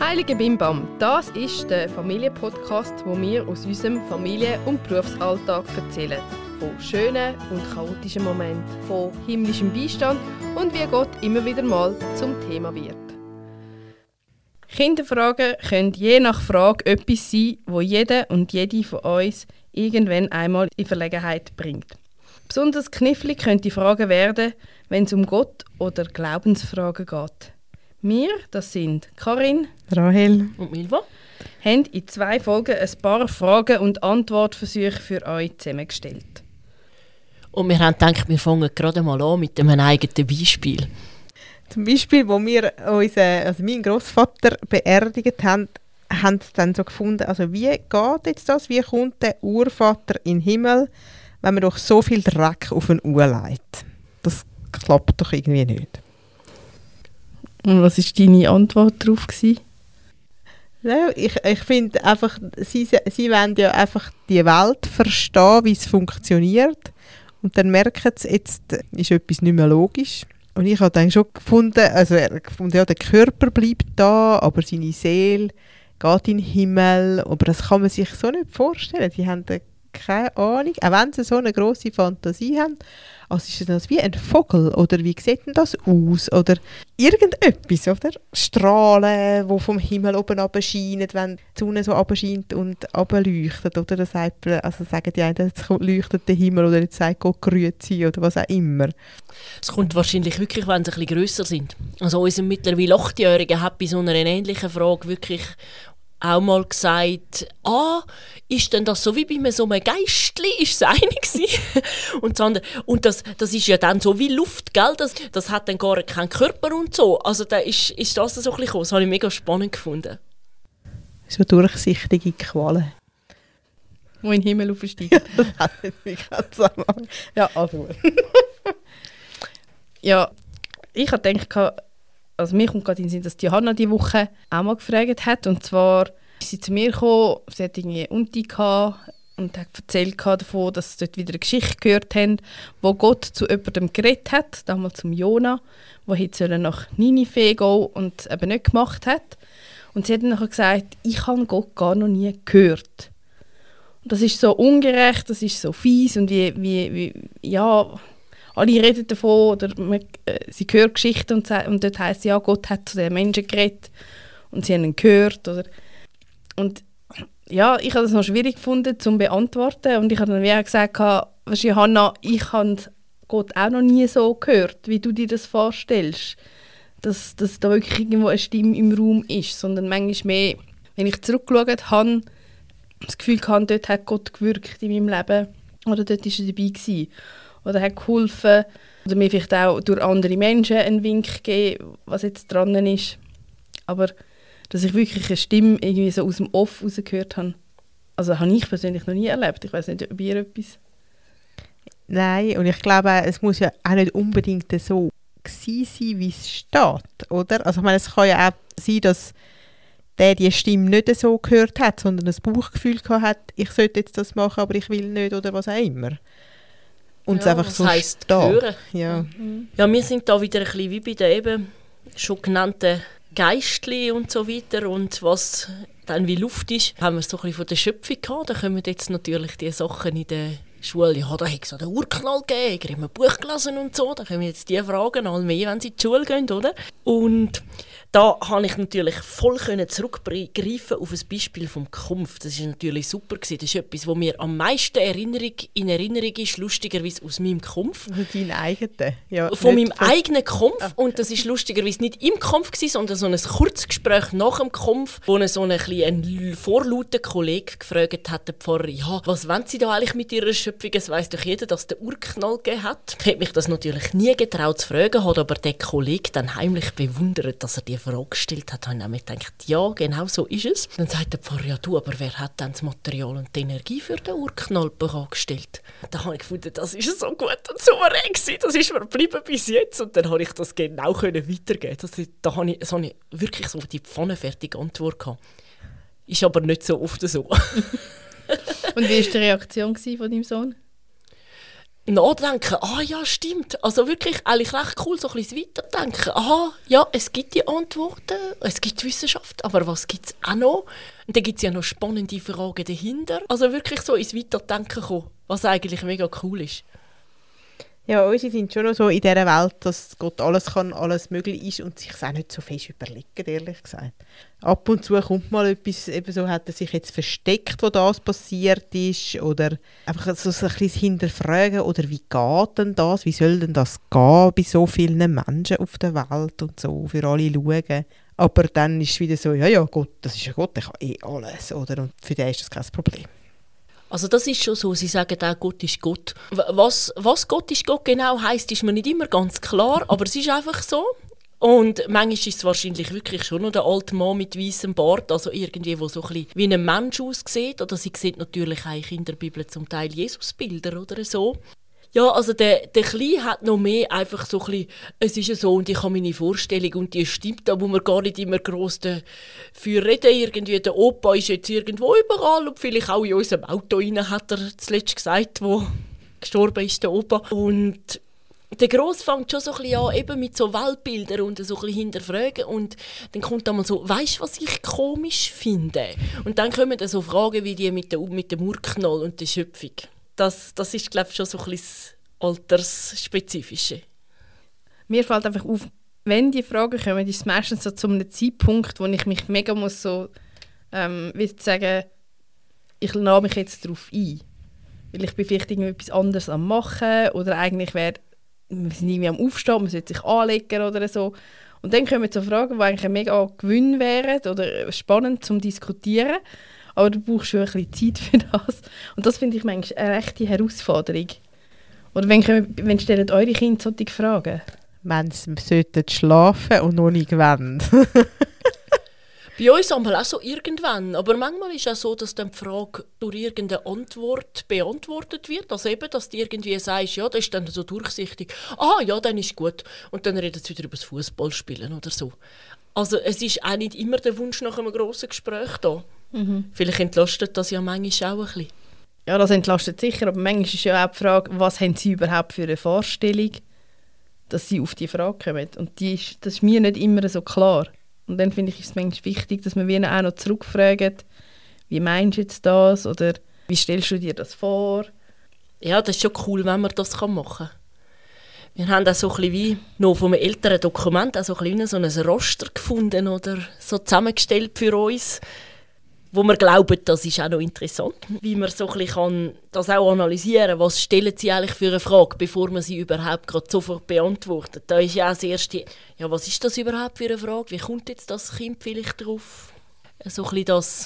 Heilige Bimbam, das ist der Familienpodcast, wo wir aus unserem Familien- und Berufsalltag erzählen. Von schönen und chaotischen Momenten, von himmlischem Beistand und wie Gott immer wieder mal zum Thema wird. Kinderfragen können je nach Frage etwas sein, wo jeder und jede von uns irgendwann einmal in Verlegenheit bringt. Besonders knifflig können die Fragen werden, wenn es um Gott oder Glaubensfragen geht. Wir, das sind Karin, Rahel und Milva, haben in 2 Folgen ein paar Fragen und Antwortversuche für euch zusammengestellt. und wir haben gedacht, wir fangen gerade mal an mit einem eigenen Beispiel. Zum Beispiel, wo wir meinen Großvater beerdigt haben, haben sie dann so gefunden, also wie geht jetzt das? Wie kommt der Urvater in den Himmel, wenn man doch so viel Dreck auf eine Uhr legt? Das klappt doch irgendwie nicht. Und was war deine Antwort darauf? Ja, ich finde einfach, sie wollen ja einfach die Welt verstehen, wie es funktioniert. Und dann merken sie, jetzt ist etwas nicht mehr logisch. Und ich habe dann schon gefunden, ja, der Körper bleibt da, aber seine Seele geht in den Himmel. Aber das kann man sich so nicht vorstellen. Die haben keine Ahnung, auch wenn sie so eine grosse Fantasie haben. Also ist das wie ein Vogel oder wie sieht denn das aus? Oder irgendetwas, oder? Strahlen, die vom Himmel oben abscheinen, wenn die Sonne so abscheint und ableuchtet. Oder das sagt, also sagen die einen, jetzt leuchtet der Himmel oder jetzt sagt Gott grüezi oder was auch immer. Es kommt wahrscheinlich wirklich, wenn sie ein bisschen grösser sind. Also unser mittlerweile 8-Jähriger hat bei so einer ähnlichen Frage wirklich auch mal gesagt, ist denn das so wie bei so einem Geistli, ist es eine gewesen? Und das ist ja dann so wie Luft, gell? Das hat dann gar keinen Körper und so. Also da ist das so ein bisschen gekommen. Das habe ich mega spannend gefunden. So durchsichtige Qualen. Die in den Himmel aufsteigen. Das hat nicht ganz so lang. Ja, also. Ja, ich habe gedacht, also mir kommt gerade in den Sinn, dass die Johanna diese Woche auch mal gefragt hat. Und zwar ist sie zu mir gekommen, sie hatte irgendwie eine Unti und hat erzählt davon, dass sie dort wieder eine Geschichte gehört haben, wo Gott zu jemandem geredet hat, damals zum Jona, der hätte nach Ninive gehen und es eben nicht gemacht hat. Und sie hat dann gesagt, ich habe Gott gar noch nie gehört. Und das ist so ungerecht, das ist so fies und wie alle reden davon oder sie hören Geschichten und dort heisst es, ja, Gott hat zu den Menschen geredet und sie haben ihn gehört. Und ja, ich habe das noch schwierig gefunden zu beantworten und ich habe dann wie gesagt, weißt du, Johanna, ich habe Gott auch noch nie so gehört, wie du dir das vorstellst, dass da wirklich irgendwo eine Stimme im Raum ist, sondern manchmal mehr, wenn ich zurückgeschaut habe, das Gefühl hatte, dort hat Gott gewirkt in meinem Leben oder dort war er dabei gewesen. Oder hat geholfen. Oder mir vielleicht auch durch andere Menschen einen Wink gegeben, was jetzt dran ist. Aber dass ich wirklich eine Stimme irgendwie so aus dem Off rausgehört habe, also habe ich persönlich noch nie erlebt. Ich weiß nicht, ob ihr etwas... Nein, und ich glaube, es muss ja auch nicht unbedingt so gewesen sein, wie es steht, oder? Also ich meine, es kann ja auch sein, dass der die Stimme nicht so gehört hat, sondern ein Bauchgefühl gehabt hat, ich sollte jetzt das machen, aber ich will nicht, oder was auch immer. Und es einfach so heisst steht. hören. Ja. Ja, wir sind da wieder ein bisschen wie bei den eben schon genannten Geistli und so weiter. Und was dann wie Luft ist, haben wir so ein bisschen von der Schöpfung gehabt. Da kommen jetzt natürlich die Sachen in der Schule. Ja, da hat es so den Urknall gegeben, ich habe ein Buch gelesen und so. Da kommen jetzt die Fragen all mehr, wenn sie in die Schule gehen, oder? Und da konnte ich natürlich voll zurückgreifen auf ein Beispiel vom Kampf. Das war natürlich super. Das ist etwas, was mir am meisten in Erinnerung ist, lustigerweise aus meinem Kampf. Also dein eigener? Ja, von meinem eigenen Kampf. Und das war lustigerweise nicht im Kampf, sondern so ein Kurzgespräch nach dem Kampf, wo ein vorlauter Kollege gefragt hat, der Pfarrer, ja, was wollen Sie da eigentlich mit Ihrer Schöpfung? Es weiss doch jeder, dass der Urknall gegeben hat. Ich hätte mich das natürlich nie getraut zu fragen, hat aber der Kollege dann heimlich bewundert, dass er die Frage gestellt hat. Da habe ich nämlich gedacht, ja, genau so ist es. Dann sagt der Pfarrer, ja du, aber wer hat dann das Material und die Energie für den Urknall bereitgestellt? Da habe ich gefunden, das ist so gut und souverän gewesen. Das ist mir geblieben bis jetzt. Und dann habe ich das genau weitergeben. Da habe ich wirklich so die pfannenfertige Antwort gehabt. Ist aber nicht so oft so. Und wie war die Reaktion von deinem Sohn? nachdenken, ja, stimmt. Also wirklich eigentlich recht cool, so ein bisschen weiterdenken. Ja, es gibt die Antworten, es gibt Wissenschaft, aber was gibt es auch noch? Und dann gibt es ja noch spannende Fragen dahinter. Also wirklich so ins Weiterdenken kommen, was eigentlich mega cool ist. Ja, unsere sind schon noch so in dieser Welt, dass Gott alles kann, alles möglich ist und sich auch nicht so fest überlegen, ehrlich gesagt. Ab und zu kommt mal etwas, eben so hat er sich jetzt versteckt, wo das passiert ist, oder einfach so ein bisschen hinterfragen, oder wie geht denn das, wie soll denn das gehen bei so vielen Menschen auf der Welt und so, für alle schauen. Aber dann ist es wieder so, ja, Gott, das ist ja Gott, der kann alles, oder? Und für den ist das kein Problem. Also das ist schon so, sie sagen auch, Gott ist Gott. Was Gott ist Gott genau heisst, ist mir nicht immer ganz klar, aber es ist einfach so. Und manchmal ist es wahrscheinlich wirklich schon noch der alte Mann mit weißem Bart, also irgendwie, der so ein bisschen wie ein Mensch aussieht. Oder sie sieht natürlich auch in der Bibel zum Teil Jesusbilder oder so. Ja, also der Kleine hat noch mehr einfach so ein bisschen, es ist ja so und ich habe meine Vorstellung und die stimmt, da muss man gar nicht immer gross dafür reden. Irgendwie der Opa ist jetzt irgendwo überall und vielleicht auch in unserem Auto rein, hat er zuletzt gesagt, wo gestorben ist, der Opa. Und der Gross fängt schon so ein bisschen an, eben mit so Weltbildern und so ein bisschen hinterfragen und dann kommt dann mal so, weisst du, was ich komisch finde? Und dann kommen dann so Fragen wie die mit dem Urknall und der Schöpfung. Das ist, glaube ich, schon so ein bisschen das Altersspezifische. Mir fällt einfach auf, wenn die Fragen kommen, ist es meistens so zu einem Zeitpunkt, wo ich mich mega muss so, wie sagen, ich lade mich jetzt darauf ein. Weil ich bin vielleicht etwas anderes am machen oder eigentlich wir sind irgendwie am Aufstehen, man sollte sich anlegen oder so. Und dann kommen so Fragen, die eigentlich ein mega Gewinn wären oder spannend zum Diskutieren. Aber du brauchst schon ein bisschen Zeit für das. Und das finde ich manchmal eine echte Herausforderung. Oder wenn stellen eure Kinder solche Fragen? Wenn sie sollten schlafen und noch nicht wollen. Bei uns haben wir auch so irgendwann. Aber manchmal ist es auch so, dass dann die Frage durch irgendeine Antwort beantwortet wird. Also eben, dass du irgendwie sagst, ja, das ist dann so durchsichtig. Ja, dann ist gut. Und dann reden sie wieder über das Fußballspielen oder so. Also es ist auch nicht immer der Wunsch nach einem grossen Gespräch da. Vielleicht entlastet das ja manchmal auch ein bisschen. Ja, das entlastet sicher, aber manchmal ist ja auch die Frage, was haben sie überhaupt für eine Vorstellung, dass sie auf die Frage kommen. Und das ist mir nicht immer so klar. Und dann finde ich es manchmal wichtig, dass man wie auch noch zurückfragt, wie meinst du jetzt das oder wie stellst du dir das vor? Ja, das ist schon cool, wenn man das machen kann. Wir haben auch so ein bisschen wie noch von einem älteren Dokument auch so ein Roster gefunden oder so zusammengestellt für uns, wo wir glauben, das ist auch noch interessant, wie man so ein bisschen das auch analysieren kann. Was stellen Sie eigentlich für eine Frage, bevor man sie überhaupt gerade sofort beantwortet? Da ist ja auch das Erste, ja, was ist das überhaupt für eine Frage? Wie kommt jetzt das Kind vielleicht drauf? So ein bisschen das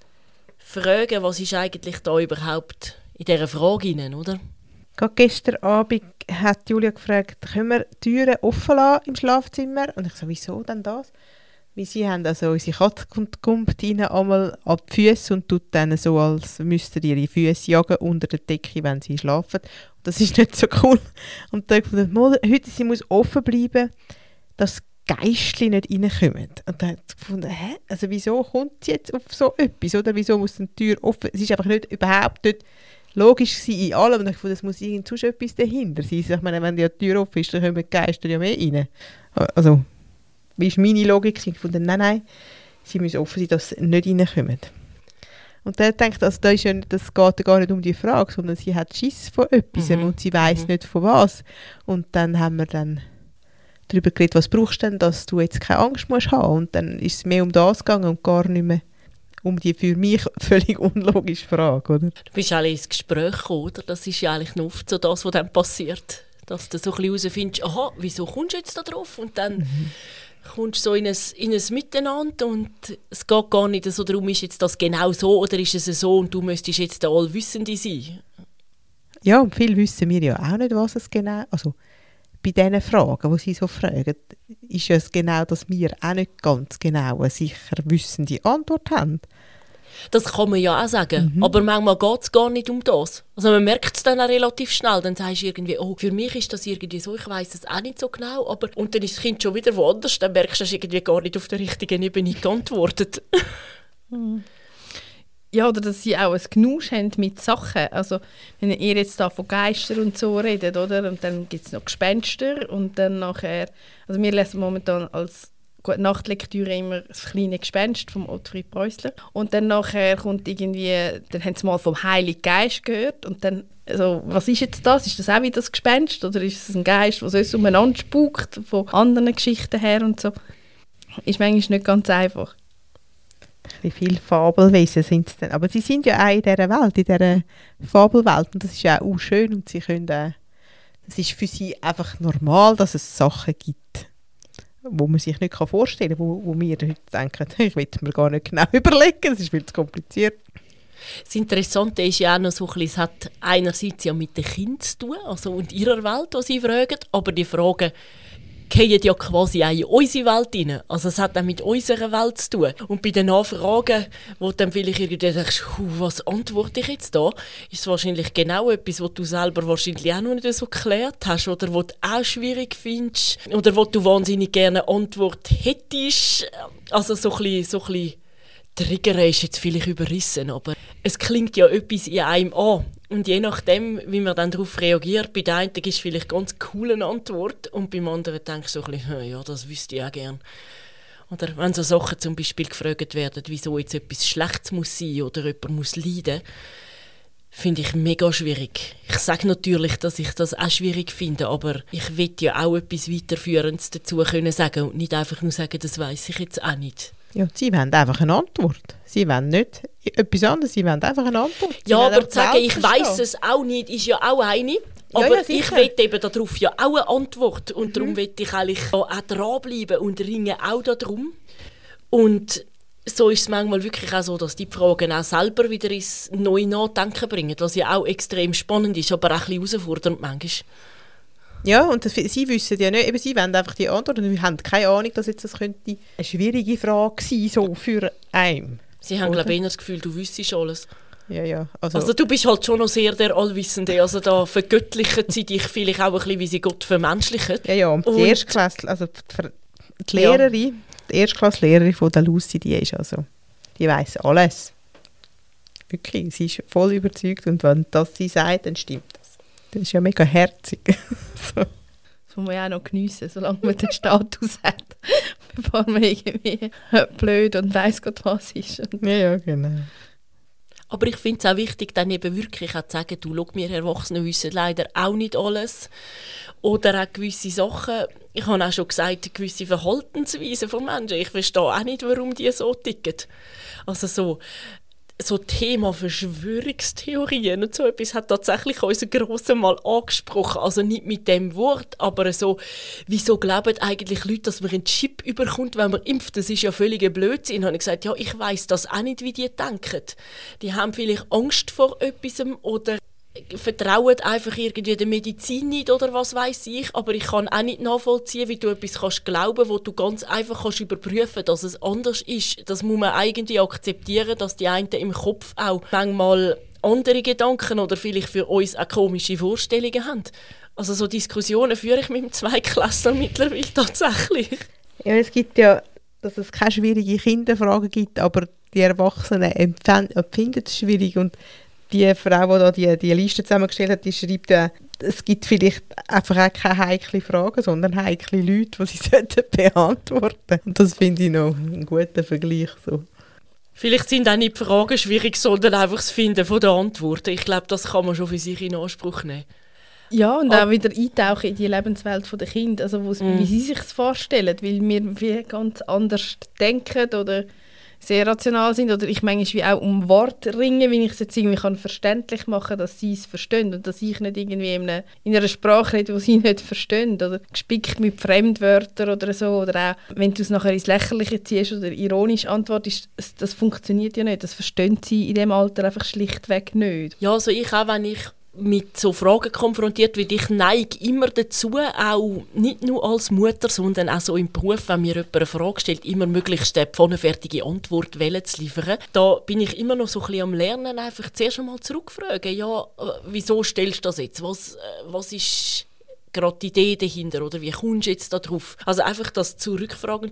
Fragen, was ist eigentlich da überhaupt in dieser Frage hinein, oder? Gerade gestern Abend hat Julia gefragt, können wir die Türen offen lassen im Schlafzimmer? Und ich so, wieso denn das? Weil sie haben also, unsere Katze kommt ihnen einmal an die Füße und tut dann so, als müssten ihre Füße jagen unter der Decke, wenn sie schlafen. Und das ist nicht so cool. Und dann habe ich gedacht, heute sie muss offen bleiben, dass Geistchen nicht reinkommen. Und dann habe ich gefunden, also wieso kommt sie jetzt auf so etwas? Oder wieso muss die Tür offen? Es ist einfach überhaupt nicht logisch in allem. Und ich fand, es muss sonst etwas dahinter sein. Ich meine, wenn die Tür offen ist, dann kommen die Geister ja mehr rein. Also, wie ist meine Logik? Ich fand, nein, sie müssen offen sein, dass sie nicht reinkommen. Und dann denkt also, das geht gar nicht um die Frage, sondern sie hat Schiss von etwas und sie weiss nicht von was. Und dann haben wir dann darüber geredet, was brauchst du denn, dass du jetzt keine Angst musst haben. Und dann ist es mehr um das gegangen und gar nicht mehr um die für mich völlig unlogische Frage, oder? Du bist eigentlich ins Gespräch gekommen, oder? Das ist ja eigentlich noch oft so das, was dann passiert. Dass du so ein bisschen herausfindest, aha, wieso kommst du jetzt da drauf? Und dann kommst du so in ein Miteinander und es geht gar nicht so darum, ist jetzt das genau so oder ist es so und du müsstest jetzt der Allwissende sein. Ja, und viel wissen wir ja auch nicht, was es genau... Also bei diesen Fragen, die sie so fragen, ist es genau, dass wir auch nicht ganz genau eine sicher wissende Antwort haben. Das kann man ja auch sagen, aber manchmal geht es gar nicht um das. Also man merkt es dann auch relativ schnell, dann sagst du irgendwie, oh, für mich ist das irgendwie so, ich weiss es auch nicht so genau, aber und dann ist das Kind schon wieder woanders, dann merkst du, dass irgendwie gar nicht auf der richtigen Ebene geantwortet. Ja, oder dass sie auch ein Genusch haben mit Sachen. Also, wenn ihr jetzt da von Geistern und so redet, oder? Und dann gibt es noch Gespenster und dann nachher... Also wir lesen momentan als Gute-Nacht-Lektüre immer das kleine Gespenst von Ottfried Preußler. Und dann nachher kommt irgendwie... Dann haben sie mal vom Heiligen Geist gehört und dann... Also, was ist jetzt das? Ist das auch wieder das Gespenst? Oder ist es ein Geist, der sonst umeinander spukt, von anderen Geschichten her und so? Ist manchmal nicht ganz einfach. Wie viele Fabelwesen sind es denn? Aber sie sind ja auch in dieser Welt, in dieser Fabelwelt. Und das ist ja auch schön. Und sie können es ist für sie einfach normal, dass es Sachen gibt, wo man sich nicht vorstellen kann, wo wir heute denken, ich will mir gar nicht genau überlegen, das ist viel zu kompliziert. Das Interessante ist ja auch noch so ein bisschen, es hat einerseits ja mit den Kindern zu tun, also und ihrer Welt, die sie fragen, aber die Fragen gehen ja quasi auch in unsere Welt rein. Also es hat auch mit unserer Welt zu tun. Und bei den Nachfragen, wo du dann vielleicht irgendwie denkst, was antworte ich jetzt da, ist es wahrscheinlich genau etwas, was du selber wahrscheinlich auch noch nicht so geklärt hast oder was du auch schwierig findest oder wo du wahnsinnig gerne Antwort hättest. Also so ein bisschen Trigger ist jetzt vielleicht überrissen, aber es klingt ja etwas in einem an. Und je nachdem, wie man dann darauf reagiert, bei der einen gibt es vielleicht eine ganz coole Antwort und beim anderen denkst du so ein bisschen, ja, das wüsste ich auch gerne. Oder wenn so Sachen zum Beispiel gefragt werden, wieso jetzt etwas Schlechtes muss sein oder jemand muss leiden, finde ich mega schwierig. Ich sage natürlich, dass ich das auch schwierig finde, aber ich will ja auch etwas Weiterführendes dazu können sagen und nicht einfach nur sagen, das weiss ich jetzt auch nicht. Ja, sie wollen einfach eine Antwort. Sie wollen nicht etwas anderes, sie wollen einfach eine Antwort. Ja, aber zu sagen, ich weiss es auch nicht, ist ja auch eine. Aber ja, ich will eben darauf ja auch eine Antwort. Und darum will ich eigentlich auch dranbleiben und ringe auch darum. Und so ist es manchmal wirklich auch so, dass die Fragen auch selber wieder ins neue Nachdenken bringen, was ja auch extrem spannend ist, aber auch ein bisschen herausfordernd manchmal. Ja, und sie wissen ja nicht, eben, sie wollen einfach die Antwort und wir haben keine Ahnung, dass jetzt das könnte eine schwierige Frage sein, so für einen. Sie haben, glaube ich, eher das Gefühl, du wüsstest alles. Ja. Also du bist halt schon noch sehr der Allwissende, also da vergöttlichen sie dich vielleicht auch ein bisschen, wie sie Gott vermenschlichen. Ja, und die Erstklasse, also die Lehrerin, die Erstklasslehrerin von der Lucy, die ist also, die weiss alles. Wirklich, sie ist voll überzeugt und wenn das sie sagt, dann stimmt das. Das ist ja mega herzig. So. Das muss man ja auch noch geniessen, solange man den Status hat, bevor man irgendwie blöd und weiss Gott was ist. Ja, genau. Aber ich finde es auch wichtig, dann eben wirklich auch zu sagen, du, schau, wir Erwachsene wissen leider auch nicht alles. Oder auch gewisse Sachen, ich habe auch schon gesagt, gewisse Verhaltensweisen von Menschen. Ich verstehe auch nicht, warum die so ticken. Also so Thema Verschwörungstheorien und so etwas hat tatsächlich unser Grosser mal angesprochen. Also nicht mit dem Wort, aber so, wieso glauben eigentlich Leute, dass man einen Chip überkommt, wenn man impft? Das ist ja völliger Blödsinn. Und ich habe gesagt, ja, ich weiss das auch nicht, wie die denken. Die haben vielleicht Angst vor etwas oder vertrauen einfach irgendwie der Medizin nicht oder was weiss ich, aber ich kann auch nicht nachvollziehen, wie du etwas kannst glauben, wo du ganz einfach kannst überprüfen, dass es anders ist. Das muss man eigentlich akzeptieren, dass die einen im Kopf auch manchmal andere Gedanken oder vielleicht für uns auch komische Vorstellungen haben. Also so Diskussionen führe ich mit dem Zweiklässler mittlerweile tatsächlich. Ja, es gibt ja, dass es keine schwierigen Kinderfragen gibt, aber die Erwachsenen empfinden es schwierig und die Frau, die die Liste zusammengestellt hat, die schreibt ja, es gibt vielleicht einfach auch keine heiklen Fragen, sondern heikle Leute, die sie beantworten sollten. Und das finde ich noch einen guten Vergleich. So. Vielleicht sind auch nicht die Fragen schwierig, sondern einfach das Finden von der Antworten. Ich glaube, das kann man schon für sich in Anspruch nehmen. Ja, und auch wieder eintauchen in die Lebenswelt der Kinder, also wie sie sich es vorstellen, weil wir ganz anders denken oder sehr rational sind oder ich manchmal wie auch um Worte ringe, wie ich es jetzt irgendwie verständlich machen kann, dass sie es verstehen und dass ich nicht irgendwie in einer Sprache rede, die sie nicht verstehen oder gespickt mit Fremdwörtern oder so oder auch, wenn du es nachher ins Lächerliche ziehst oder ironisch antwortest, das funktioniert ja nicht, das verstehen sie in dem Alter einfach schlichtweg nicht. Ja, also ich auch, wenn ich mit so Fragen konfrontiert wird, ich neige immer dazu, auch nicht nur als Mutter, sondern auch so im Beruf, wenn mir jemand eine Frage stellt, immer möglichst eine pfannenfertige Antwort zu liefern. Da bin ich immer noch so ein bisschen am Lernen, einfach zuerst einmal zurückfragen, ja, wieso stellst du das jetzt? Was ist gerade die Idee dahinter oder wie kommst du jetzt da drauf? Also einfach das Zurückfragen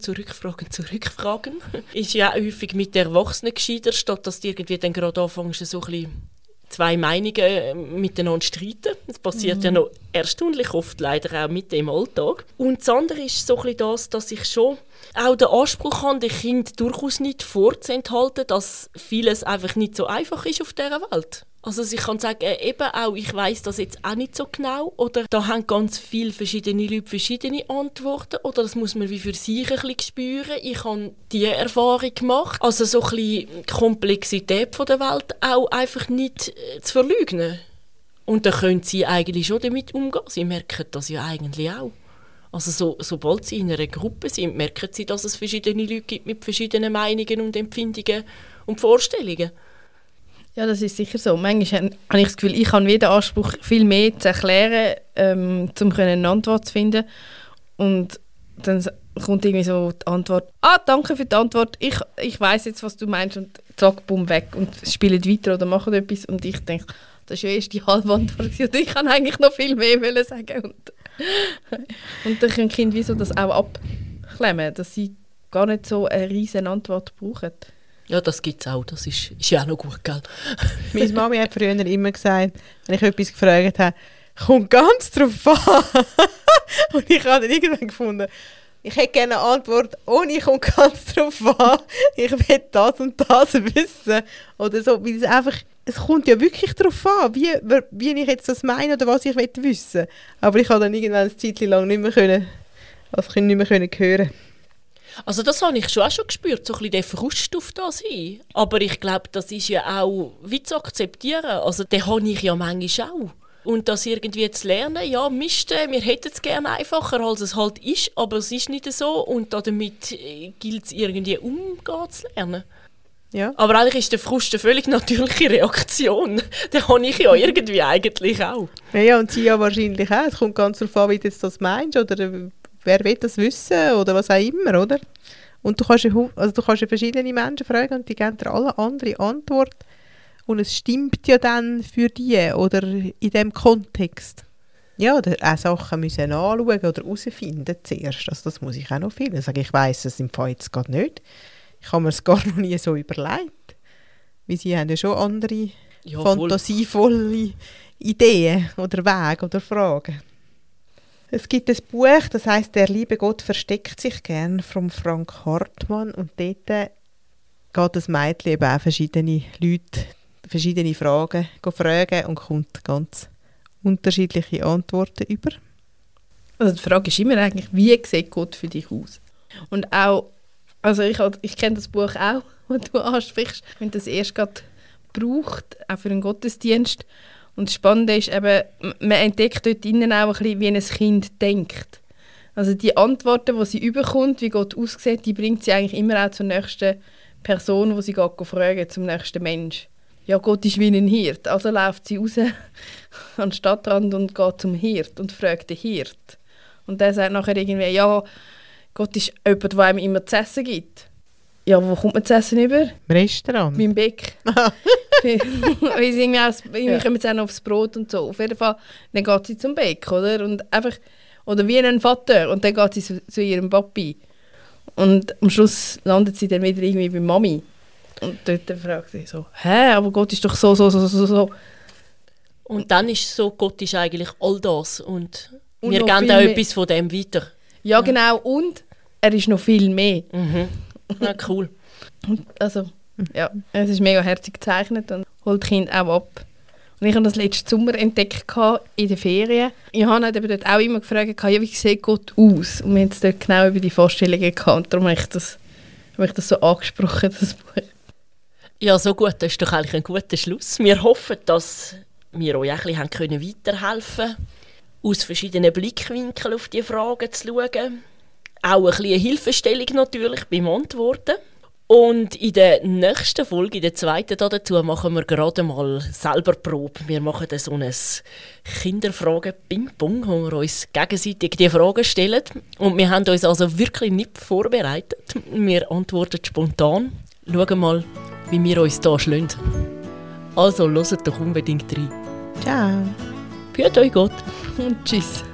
ist ja auch häufig mit den Erwachsenen gescheiter, statt dass du irgendwie dann gerade anfängst, so ein bisschen zwei Meinungen miteinander streiten. Das passiert ja noch erstaunlich oft leider auch mit dem Alltag. Und das andere ist so ein bisschen das, dass ich schon auch den Anspruch habe, den Kindern durchaus nicht vorzuenthalten, dass vieles einfach nicht so einfach ist auf dieser Welt. Also ich kann sagen, eben auch, ich weiss das jetzt auch nicht so genau, oder da haben ganz viele verschiedene Leute verschiedene Antworten, oder das muss man wie für sich ein bisschen spüren. Ich habe diese Erfahrung gemacht. Also so ein bisschen die Komplexität der Welt auch einfach nicht zu verleugnen. Und dann können sie eigentlich schon damit umgehen. Sie merken das ja eigentlich auch. Also sobald sie in einer Gruppe sind, merken sie, dass es verschiedene Leute gibt mit verschiedenen Meinungen und Empfindungen und Vorstellungen. Ja, das ist sicher so. Manchmal habe ich das Gefühl, ich habe wieder Anspruch, viel mehr zu erklären, um eine Antwort zu finden. Und dann kommt irgendwie so die Antwort, danke für die Antwort, ich weiss jetzt, was du meinst, und zack, bumm, weg. Und spielen weiter oder machen etwas. Und ich denke, das war ja erst die halbe Antwort. Und ich kann eigentlich noch viel mehr sagen. Und dann können Kinder wieso das auch abklemmen, dass sie gar nicht so eine riesen Antwort brauchen. Ja, das gibt es auch. Das ist ja auch noch gut, gell? Meine Mami hat früher immer gesagt, wenn ich etwas gefragt habe, kommt ganz drauf an. Und ich habe dann irgendwann gefunden, ich hätte gerne eine Antwort, ohne kommt ganz drauf an. Ich will das und das wissen. Oder so, weil es kommt ja wirklich darauf an, wie ich jetzt das meine oder was ich wissen will. Aber ich habe dann irgendwann eine Zeit lang nicht mehr hören. Also das habe ich schon gespürt, so ein bisschen der Frust auf das hin. Aber ich glaube, das ist ja auch wie zu akzeptieren. Also den habe ich ja manchmal auch. Und das irgendwie zu lernen, ja Mist, wir hätten es gerne einfacher, als es halt ist, aber es ist nicht so. Und damit gilt es irgendwie umgehen zu lernen. Ja. Aber eigentlich ist der Frust eine völlig natürliche Reaktion. Den habe ich ja irgendwie eigentlich auch. Ja, und sie ja wahrscheinlich auch. Es kommt ganz darauf an, wie du das meinst oder wer will das wissen oder was auch immer, oder? Und du kannst ja verschiedene Menschen fragen und die geben dir alle andere Antwort. Und es stimmt ja dann für die oder in diesem Kontext. Ja, oder auch Sachen müssen anschauen oder herausfinden zuerst. Also das muss ich auch noch finden. Also ich weiss es im Fall jetzt gerade nicht. Ich habe mir es gar noch nie so überlegt. Weil sie haben ja schon andere fantasievolle Ideen oder Wege oder Fragen. Es gibt ein Buch, das heisst «Der liebe Gott versteckt sich gern» von Frank Hartmann. Und dort geht das Mädchen eben auch verschiedene Leute verschiedene Fragen fragen und kommt ganz unterschiedliche Antworten über. Also die Frage ist immer eigentlich, wie sieht Gott für dich aus? Und auch, also ich kenne das Buch auch, das du ansprichst, wenn das erst gerade braucht, auch für einen Gottesdienst. Und das Spannende ist eben, man entdeckt dort innen auch ein bisschen, wie ein Kind denkt. Also die Antworten, die sie überkommt, wie Gott aussieht, die bringt sie eigentlich immer auch zur nächsten Person, die sie fragen, zum nächsten Mensch. Ja, Gott ist wie ein Hirt. Also läuft sie raus an den Stadtrand und geht zum Hirt und fragt den Hirt. Und der sagt nachher irgendwie, ja, Gott ist jemand, der einem immer zu essen gibt. Ja, wo kommt man zu essen über? Im Restaurant. Beim Bäck. Irgendwie kommen sie auch noch aufs Brot und so. Auf jeden Fall, dann geht sie zum Bäck, oder? Und einfach, oder wie ein Vater. Und dann geht sie zu ihrem Papi. Und am Schluss landet sie dann wieder irgendwie bei Mami. Und dort fragt sie so, aber Gott ist doch so. Und dann ist es so, Gott ist eigentlich all das. Und wir geben auch etwas von dem weiter. Ja, genau. Und er ist noch viel mehr. Mhm. Ja, cool. Also, ja, es ist mega herzig gezeichnet und holt die Kinder auch ab. Und ich habe das letzten Sommer entdeckt in den Ferien. Johanna hat eben dort auch immer gefragt, ja, wie sieht Gott aus? Und wir haben dort genau über die Vorstellungen gehabt. Und darum habe ich das so angesprochen, das Buch. Ja, so gut. Das ist doch eigentlich ein guter Schluss. Wir hoffen, dass wir euch ein bisschen weiterhelfen können, aus verschiedenen Blickwinkeln auf diese Fragen zu schauen. Auch ein bisschen eine Hilfestellung natürlich beim Antworten. Und in der nächsten Folge, in der zweiten dazu, machen wir gerade mal selber Probe. Wir machen so ein Kinderfragen-Ping-Pong, wo wir uns gegenseitig die Fragen stellen. Und wir haben uns also wirklich nicht vorbereitet. Wir antworten spontan. Schauen mal, wie wir uns hier schlagen. Also, hört doch unbedingt rein. Ciao. Für euch Gott. Und tschüss.